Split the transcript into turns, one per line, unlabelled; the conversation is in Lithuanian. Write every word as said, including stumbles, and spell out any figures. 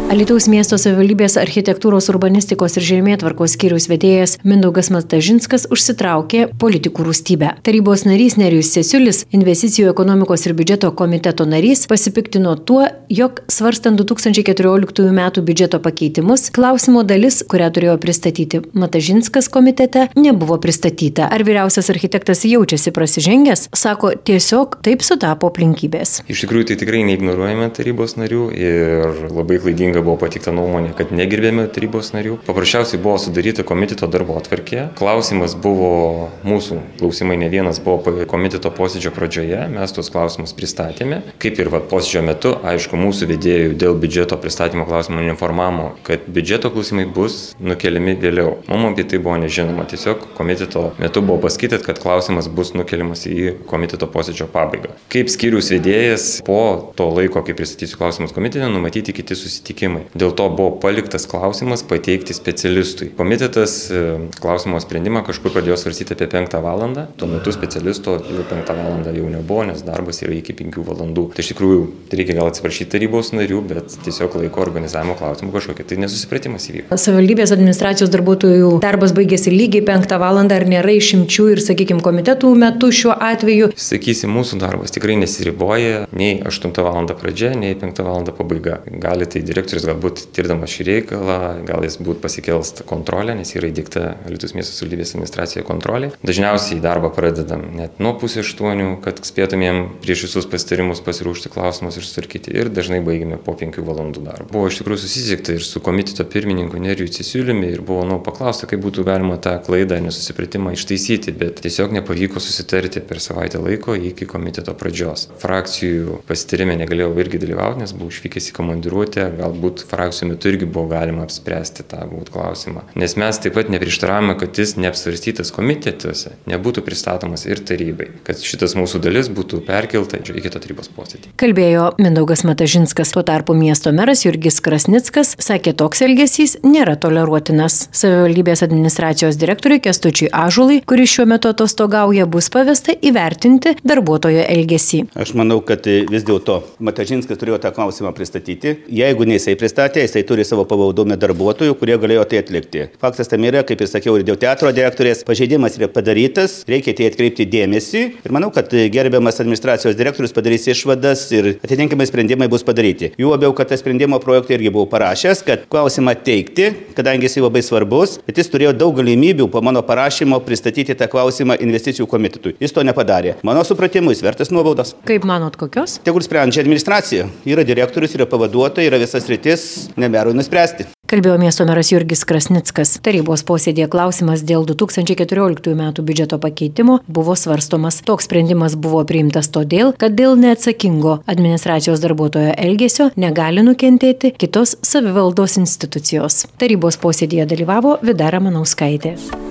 Alytaus miesto savivaldybės architektūros, urbanistikos ir žemėtvarkos skyriaus vedėjas Mindaugas Matažinskas užsitraukė politikų rūstybę. Tarybos narys Nerijus Cesiulis, investicijų ekonomikos ir biudžeto komiteto narys, pasipiktino tuo, jog svarstant du tūkstančiai keturioliktųjų metų biudžeto pakeitimus, klausimo dalis, kurią turėjo pristatyti Matažinskas komitete, nebuvo pristatyta. Ar vyriausias architektas jaučiasi prasižengęs? Sako, tiesiog taip sutapo aplinkybės.
Iš tikrųjų, tai tikrai neignoruojame tarybos narių ir labai klaidinga buvo pateikta nuomonė, kad negirdėme tarybos narių. Paprasčiausiai buvo sudaryta komiteto darbotvarkė. Klausimas buvo mūsų, klausimai ne vienas buvo komiteto posėdžio pradžioje, mes tuos klausimus pristatėme. Kaip ir va, posėdžio metu, aišku, mūsų vedėjų dėl biudžeto pristatymo klausimų informavo, kad biudžeto klausimai bus nukeliami vėliau. Mums apie tai buvo nežinoma. Tiesiog komiteto metu buvo pasakyta, kad klausimas bus nukeliamas į komiteto posėdžio pabaigą. Kaip skyriaus vedėjas po to laiko, kai pristatysiu klausimus komitete, numatyti kiti susitikimai. Dėl to buvo paliktas klausimas pateikti specialistui. Komitetas klausimo sprendimą kažkur pradėjo svarstyti apie penktą valandą. Tuo metu specialisto jau penktą valandą jau nebuvo, nes darbas yra iki penkių valandų. Tai iš tikrųjų reikia gal atsiprašyti tarybos narių, bet tiesiog laiko organizavimo klausimų kažkokia tai nesusipratimas įvyko.
Savivaldybės administracijos darbuotojų darbas baigėsi lygiai penktą valandą, ar nėra išimčių ir, sakykime, komitetų metu šiuo atveju?
Sakysim, mūsų darbas tikrai nesiriboja nei aštuntą valandą pradžia, nei penktą valandą pabaiga. Gali tai direktorius galbūt tirdamas šį reikalą, gal jis būtų pasikels kontrolę, nes yra įdėkta Alytaus miesto savivaldybės administracijoje kontrolė. Dažniausiai darbą pradedam net nuo pusės aštuonių, kad spėtumėm prieš visus pasitarimus pasiruošti klausimus ir sutvarkyti, ir dažnai baigėme po penkių valandų darbą. Buvo iš tikrųjų susisiekta ir su komiteto pirmininku Nerijumi Cesiuliumi ir buvo nu, paklausta, kaip būtų galima tą klaidą, nesusipratimą ištaisyti, bet tiesiog nepavyko susitarti per savaitę laiko iki komiteto pradžios. Frakcijų pasitarime negalėjau irgi dalyvauti, nes buvau išvykęs į komandiruotę, galbūt frakcijų metu irgi buvo galima apspręsti tą būt klausimą. Nes mes taip pat neprieštaravome, kad jis neapsvarstytas komitetuose nebūtų pristatomas ir tarybai, kad šitas mūsų dalis būtų perkelta į kitą tarybos posėdį.
Kalbėjo Mindaugas Matažinskas. Tuo tarpu miesto meras Jurgis Krasnickas sakė, toks elgesys nėra toleruotinas. Savivaldybės administracijos direktoriui Kęstučiui Ąžuolui, kuris šiuo metu atostogauja, bus pavesta įvertinti darbuotojo elgesį.
Aš manau, kad vis dėlto Matažinskas turėjo tą klausimą pristatyti. Jeigu ne jisai pristatė, jisai turi savo pavaldome darbuotojų, kurie galėjo tai atlikti. Faktas tam yra, kaip ir sakiau, ir dėl teatro direktorės pažeidimas yra padarytas, reikia tai atkreipti dėmesį ir manau, kad gerbiamas administracijos direktorius padarys išvadas ir atitinkamai sprendimai bus padaryti. Jų labiau, kad tas sprendimo projektą irgi buvau parašęs, kad klausimą teikti, kadangi jis labai svarbus, bet jis turėjo daug galimybių po mano parašymo pristatyti tą klausimą investicijų komitetui. Jis to nepadarė. Mano supratimu, jis vertas nuobaudos.
Kaip manot, kokios?
Tegul sprendžia administracija. Yra direktorius, yra pavaduotojai, yra visas rytis, ne merui nuspręsti.
Kalbėjo miesto meras Jurgis Krasnickas. Tarybos posėdėje klausimas dėl du tūkstančiai keturioliktųjų metų biudžeto pakeitimo buvo svarstomas. Toks sprendimas buvo priimtas todėl, kad dėl neatsakingo administracijos darbuotojo elgesio negali nukentėti kitos savivaldos institucijos. Tarybos posėdėje dalyvavo Vida Ramanauskaitė.